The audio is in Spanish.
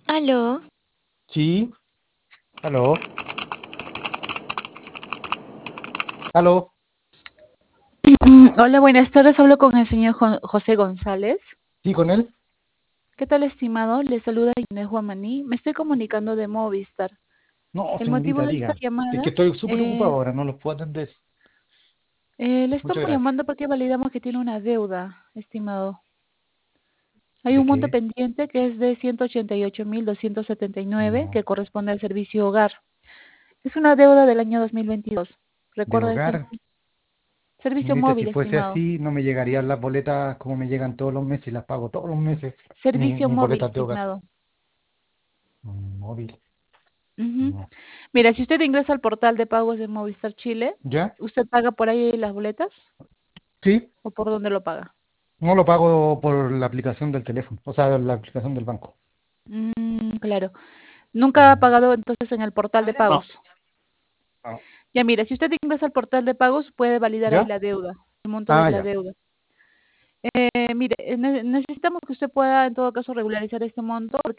Aló. Sí, aló, aló, Hola, buenas tardes. Hablo con el señor José González. sí, con él. ¿Qué tal, estimado? Le saluda Inés Guamaní. Me estoy comunicando de Movistar. No, El motivo señorita, de esta diga. Es que llamada estoy súper ocupado es, ahora, no los puedo atender. le Muchas estamos gracias. llamando porque validamos que tiene una deuda, estimado. Hay ¿De un monto qué? pendiente que es de 188.279 que No, corresponde al servicio hogar. Es una deuda del año 2022. de ¿Recuerda este hogar. servicio Señorita, si móvil, fuese estimado? así, no me llegarían las boletas como me llegan todos los meses y las pago todos los meses. Servicio Mis móvil, boletas de hogar. estimado. Móvil. Ujú. No. Mira, si usted ingresa al portal de pagos de Movistar Chile, ¿Ya? ¿usted paga por ahí las boletas Sí, o por dónde lo paga? no lo pago por la aplicación del teléfono, o sea, la aplicación del banco. Claro. Nunca ha Mm. pagado entonces en el portal de No, pagos. no. Ya mira, si usted ingresa al portal de pagos, puede validar ahí ¿Ya? la deuda, el monto de Ah, la ya. deuda. Mire, necesitamos que usted pueda en todo caso regularizar este monto porque